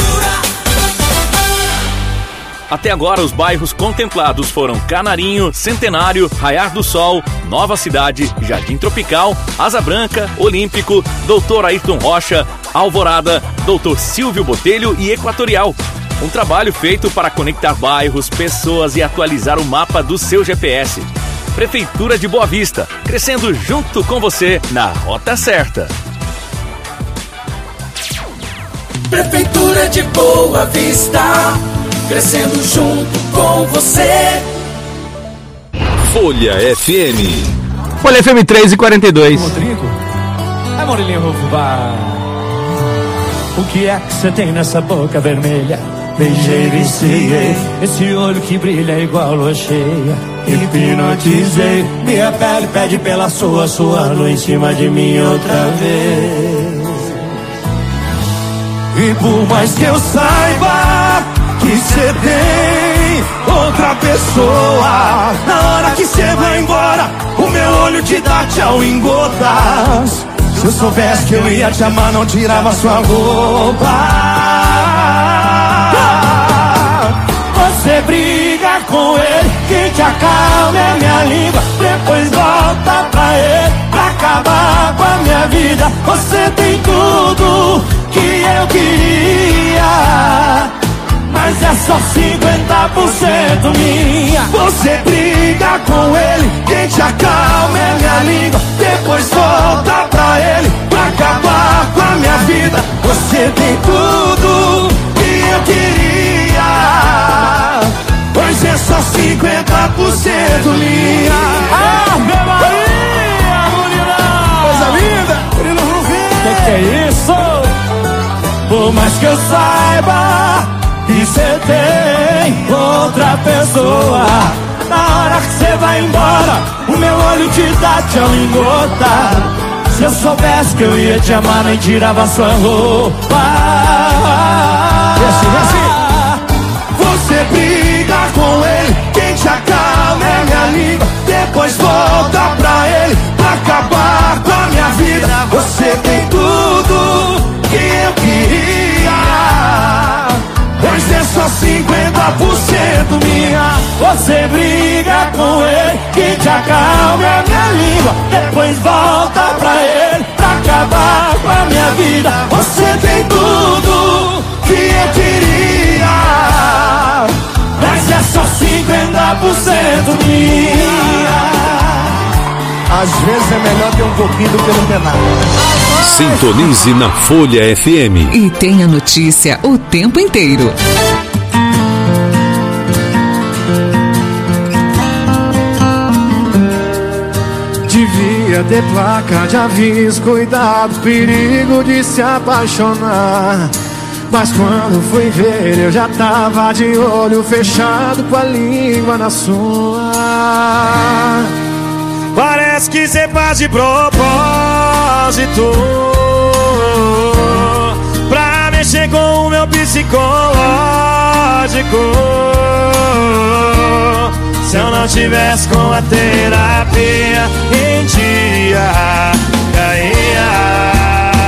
Até agora, os bairros contemplados foram Canarinho, Centenário, Raiar do Sol, Nova Cidade, Jardim Tropical, Asa Branca, Olímpico, doutor Ayrton Rocha, Alvorada, doutor Silvio Botelho e Equatorial. Um trabalho feito para conectar bairros, pessoas e atualizar o mapa do seu G P S. Prefeitura de Boa Vista, crescendo junto com você na rota certa. Prefeitura de Boa Vista, crescendo junto com você. Folha F M. Folha F M três e quarenta e dois. Rodrigo, é Morilinho Rufubá. O que é que você tem nessa boca vermelha? Beijei, viciei, esse olho que brilha igual lua cheia. Hipnotizei, minha pele pede pela sua, suando em cima de mim outra vez. E por mais que eu saiba que cê tem outra pessoa, na hora que cê vai embora, o meu olho te dá tchau em gotas. Se eu soubesse que eu ia te amar, não tirava sua roupa. Você briga com ele, quem te acalma é minha língua. Depois volta pra ele, pra acabar com a minha vida. Você tem tudo que eu queria, mas é só cinquenta por cento minha. Você briga com ele, quem te acalma é minha língua. Depois volta pra ele, pra acabar com a minha vida. Você tem tudo que eu queria, pois é só cinquenta por cento minha. Ave Maria, Murilão! Coisa linda! Murilo Rufim! Que que é isso? Por mais que eu saiba que cê tem outra pessoa, na hora que cê vai embora, o meu olho te dá tchau em gota. Se eu soubesse que eu ia te amar, nem tirava sua roupa. Desce, desce. Você briga com ele, quem te acalma é minha língua. Depois volta pra ele, pra acabar com a minha vida. Você tem tudo que eu queria, pois é só cinquenta por cento minha. Você briga com ele, quem te acalma é minha língua. Depois volta pra ele, pra acabar com a minha vida. Você tem tudo que eu queria, mas é só cinquenta por cento minha. Às vezes é melhor ter um pouquinho do que não ter nada. Sintonize na Folha F M e tenha notícia o tempo inteiro. devia ter placa de aviso, cuidado, perigo de se apaixonar. Mas quando fui ver eu já tava de olho fechado com a língua na sua. Parece que cê faz de propósito pra mexer com o meu psicológico. Se eu não tivesse com a terapia em dia, caía.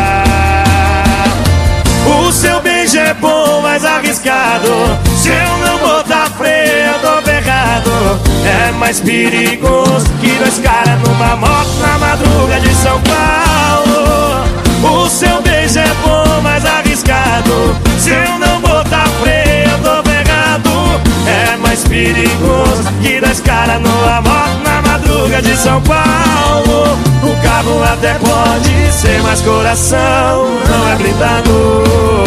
O seu beijo é bom, mas arriscado. Se eu não botar freio, eu tô ferrado. É mais perigoso que dois caras numa moto na madruga de São Paulo. O seu beijo é bom, mas arriscado. Se eu não botar freio, eu tô ferrado. É mais perigoso que dois caras numa moto na madruga de São Paulo. O carro até pode ser, mas coração não é blindado.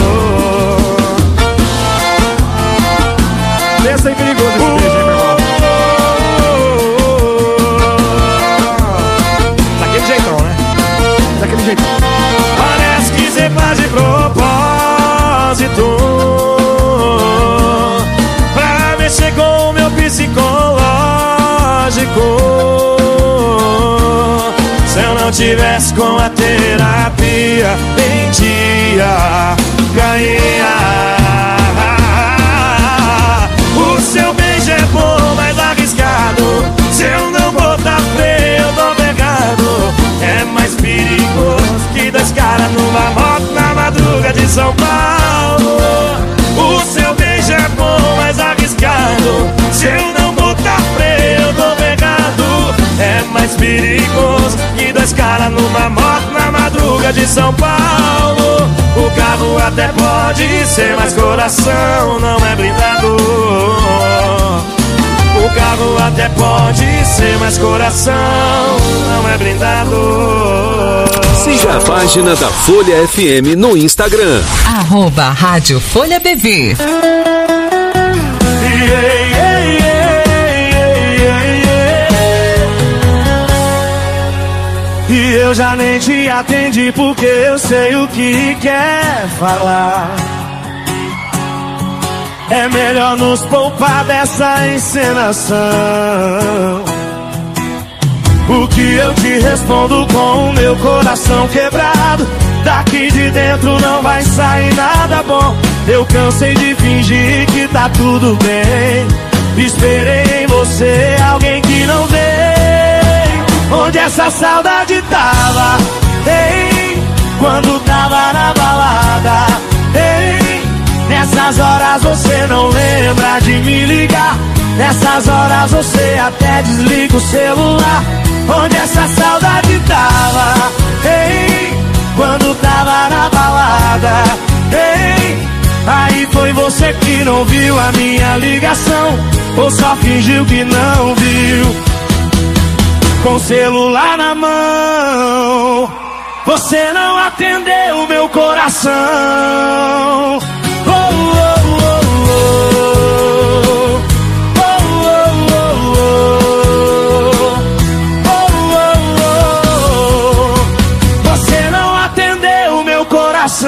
Pensa em perigoso esse beijo, hein, meu irmão? Daquele jeitão, né? Daquele jeitão. Parece que cê faz de propósito pra mexer com o meu psicológico. Se eu não tivesse com a terapia em dia, caía. O seu beijo é bom, mas arriscado. Se eu não botar freio, eu tô pegado. É mais perigoso que dois caras numa moto na madruga de São Paulo. O seu beijo é bom, mas arriscado. Se eu não botar freio, eu tô pegado. É mais perigoso que dois caras numa moto na madruga de São Paulo. O carro até pode ser, mas coração não é blindado. O carro até pode ser, mas coração não é blindado. Siga a página da Folha F M no Instagram. Arroba Rádio Folha B V. E eu já nem te atendi porque eu sei o que quer falar. É melhor nos poupar dessa encenação. O que eu te respondo com o meu coração quebrado, daqui de dentro não vai sair nada bom. Eu cansei de fingir que tá tudo bem. Esperei em você alguém que não veio. Onde essa saudade tava? Ei, quando tava na balada. Ei, nessas horas você não lembra de me ligar. Nessas horas você até desliga o celular. Onde essa saudade tava? Ei, quando tava na balada. Ei, aí foi você que não viu a minha ligação, ou só fingiu que não viu. Com o celular na mão, você não atendeu meu coração. Oh, oh, oh, oh. Oh, oh, oh, oh. Oh, oh, oh. Você não atendeu meu coração.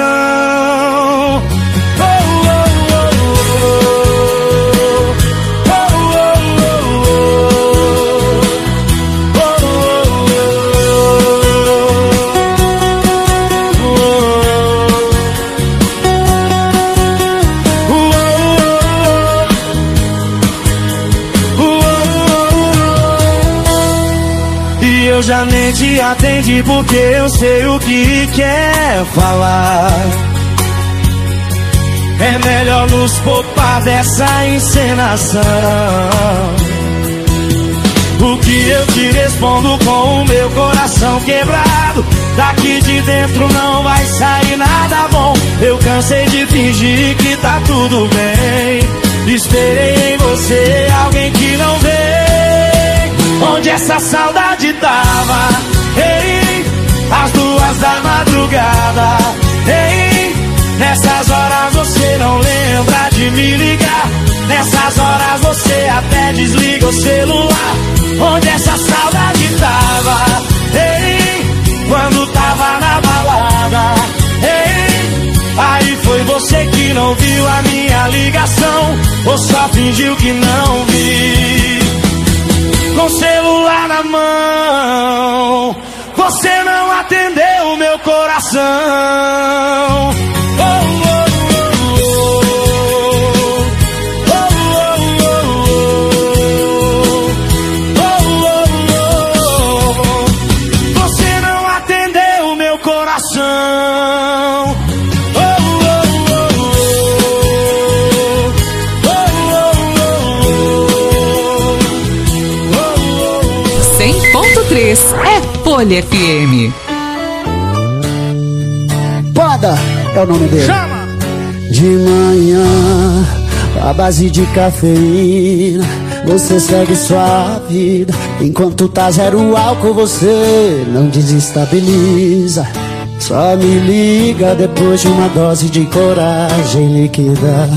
Eu já nem te atendi porque eu sei o que quer falar. É melhor nos poupar dessa encenação. O que eu te respondo com o meu coração quebrado, daqui de dentro não vai sair nada bom. Eu cansei de fingir que tá tudo bem. Esperei em você alguém que não veio. Onde essa saudade tava? Ei, às duas da madrugada. Ei, nessas horas você não lembra de me ligar. Nessas horas você até desliga o celular. Onde essa saudade tava? Ei, só fingiu que não vi. Com o celular na mão, você não atendeu meu coração. Oh, oh, oh, oh, oh, oh, oh, oh. Você não atendeu meu coração. É Folha F M. Poda é o nome dele. Chama! De manhã, a base de cafeína, você segue sua vida. Enquanto tá zero álcool, você não desestabiliza. Só me liga depois de uma dose de coragem líquida.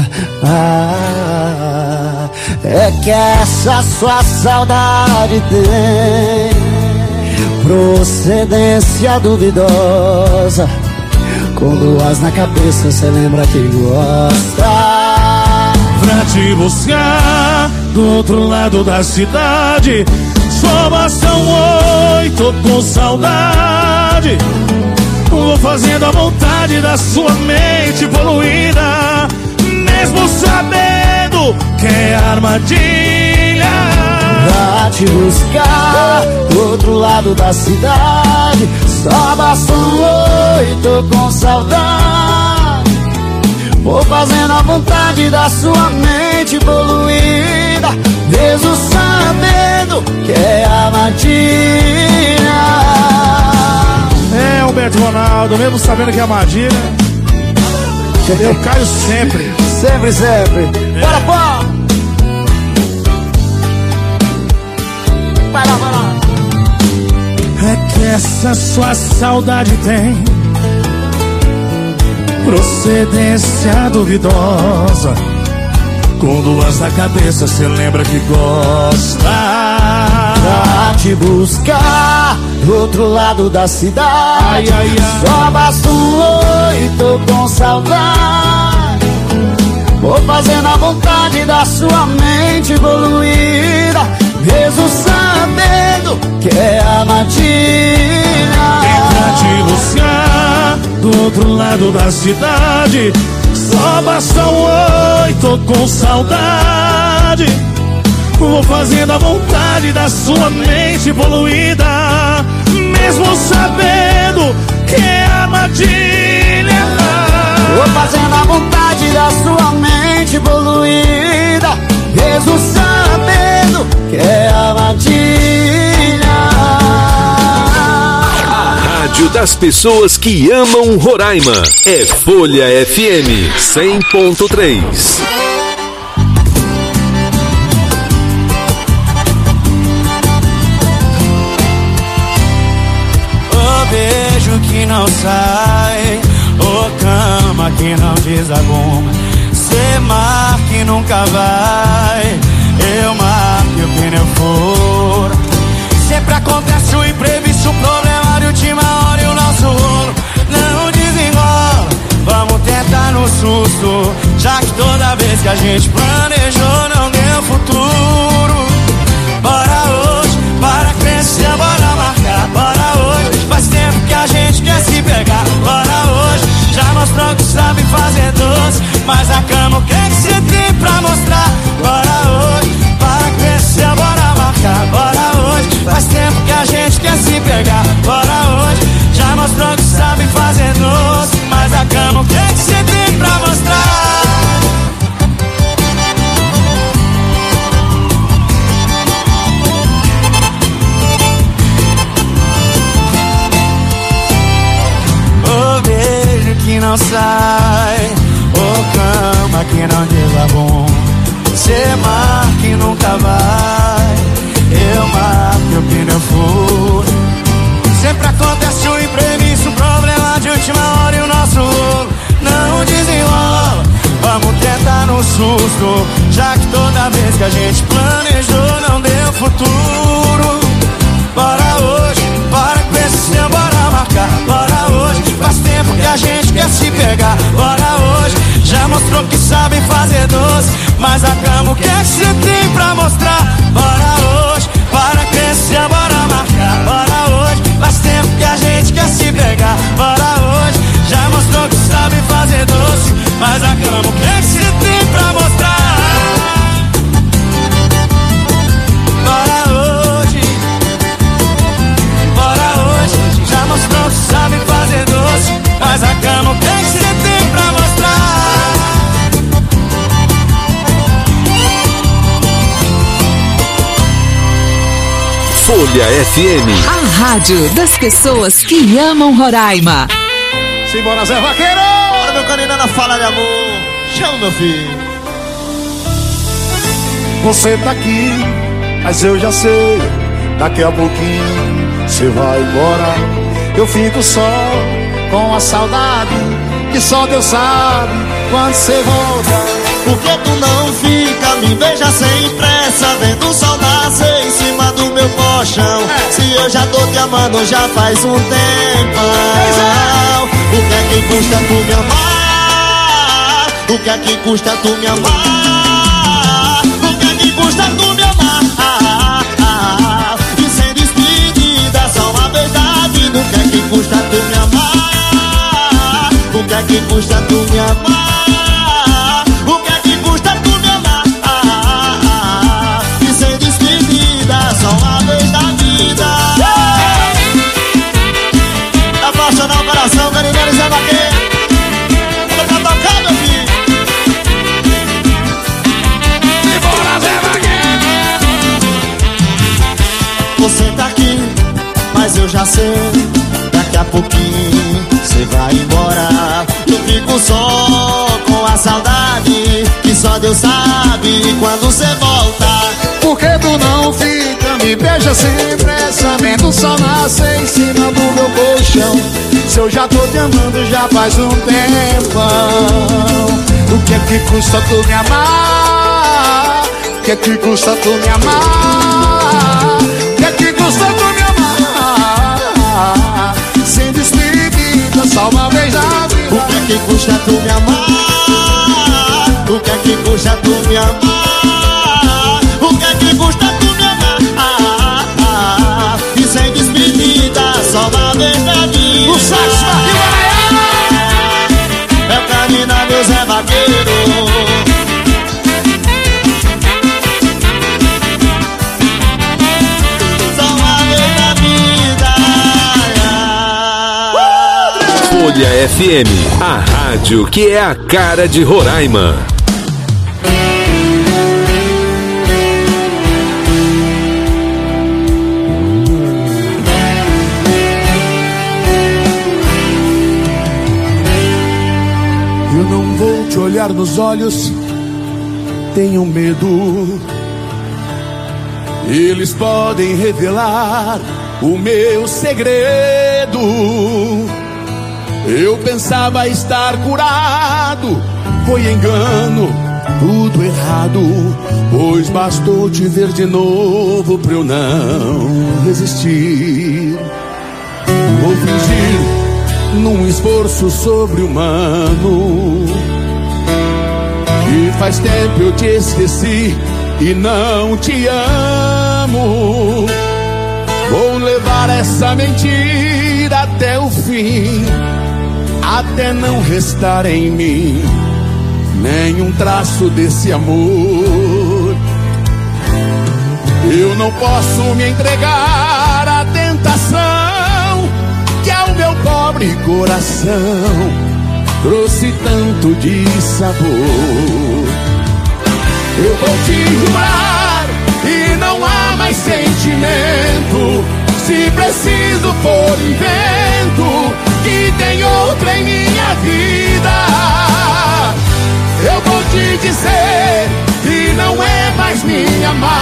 Ah, é que essa sua saudade tem procedência duvidosa. Com duas na cabeça, cê lembra que gosta. Pra te buscar do outro lado da cidade, só bastam oito com saudade. Vou fazendo a vontade da sua mente poluída, mesmo sabendo que é armadilha. Pra te buscar do outro lado da cidade, só bastam oito com saudade. Vou fazendo a vontade da sua mente poluída, mesmo sabendo que é armadilha. É, Alberto Ronaldo, mesmo sabendo que é armadilha, eu caio sempre. Sempre, sempre. É. Bora, pô! Vai lá, vai lá. É que essa sua saudade tem procedência duvidosa. Com duas na cabeça, cê lembra que gosta. Pra te buscar do outro lado da cidade, ai, ai, ai. Só basta um oito com saudade. Vou fazendo a vontade da sua mente evoluída, mesmo sabendo que é armadilha. E pra te buscar do outro lado da cidade, só bastam oito com saudade. Vou fazendo a vontade da sua mente poluída, mesmo sabendo que é armadilha. Vou fazendo a vontade da sua mente poluída, mesmo sabendo que é armadilha. A rádio das pessoas que amam Roraima é Folha F M cem ponto três. Beijo que não sai, ô cama que não desarruma, cê marca e nunca vai, eu marco e o pneu fura. Sempre acontece o imprevisto, o problema de última hora e o nosso rolo não desenrola. Vamos tentar no susto, já que toda vez que a gente planejou não deu futuro. Bora hoje, para crescer, bora marcar, bora hoje. Faz tempo que a gente quer se pegar, bora hoje. Já mostrou que sabe fazer doce, mas a cama o que é que você tem pra mostrar? Bora hoje, para crescer, bora marcar, bora hoje. Faz tempo que a gente quer se pegar, bora hoje. Já mostrou que sabe fazer doce, mas a cama o que é que você tem pra mostrar? Que não sai, ô cama que não desabum, cê marca e nunca vai, eu marco e o pneu fura. Sempre acontece o imprevisto, o problema de última hora e o nosso rolo não desenrola. Vamos tentar no susto, já que toda vez que a gente planejou não deu futuro. Bora hoje, bora crescer, bora marcar, bora hoje. Faz tempo que a gente quer se pegar, bora hoje. Já mostrou que sabe fazer doce, Mas a cama, o que é que você tem pra mostrar? Bora hoje, para crescer, bora marcar. Bora hoje, faz tempo que a gente quer se pegar. Bora hoje, já mostrou que sabe fazer doce. Mas a cama, o que é que você tem pra mostrar? Bora hoje, bora hoje, já mostrou que sabe fazer doce. Mas a cama, o que é que você tem pra mostrar? Folha F M, a rádio das pessoas que amam Roraima. Simbora, Zé Vaqueiro! Bora, meu canina, na fala de amor. Chama, meu filho. Você tá aqui, mas eu já sei. Daqui a pouquinho você vai embora. Eu fico só com a saudade que só Deus sabe quando você volta. Por que tu não fica, me beija sem pressa, vendo o sol nascer em cima do meu colchão? É. Se eu já tô te amando já faz um tempão. O que é que custa tu me amar? O que é que custa tu me amar? O que é que custa tu me amar? E sem despedida, só uma vez da vida. O que é que custa tu me amar? O que é que custa tu me amar? Apaixonar o coração, Carinheiro Zé Vaqueiro. Você tá tocando, filho? E bora, Zé Vaqueiro. Você tá aqui, mas eu já sei. Daqui a pouquinho você vai embora. Eu fico só com a saudade que só Deus sabe quando você volta. Por que tu não fica, me beija sem pressa, vendo o sol nascer em cima do meu colchão? Se eu já tô te amando já faz um tempão. O que é que custa tu me amar? O que é que custa tu me amar? O que é que custa tu me amar? Sem despedida, só uma vez na vida. O que é que custa tu me amar? O que é que custa tu me amar? O que é que custa tu me amar? E sem despedida, só uma vez na vida. O sax é o caminho, meu Zé Vaqueiro. Só uma vez na vida. Folha F M, a rádio que é a cara de Roraima. Eu não vou te olhar nos olhos, tenho medo. Eles podem revelar o meu segredo. Eu pensava estar curado, foi engano, tudo errado. Pois bastou te ver de novo pra eu não resistir. Vou fingir num esforço sobre-humano que faz tempo eu te esqueci e não te amo. Vou levar essa mentira até o fim, até não restar em mim nenhum traço desse amor. Eu não posso me entregar à tentação que ao meu pobre coração trouxe tanto de sabor. Eu vou te jurar e não há mais sentimento. Se preciso for invento que tem outra em minha vida. Eu vou te dizer que não é mais minha amada.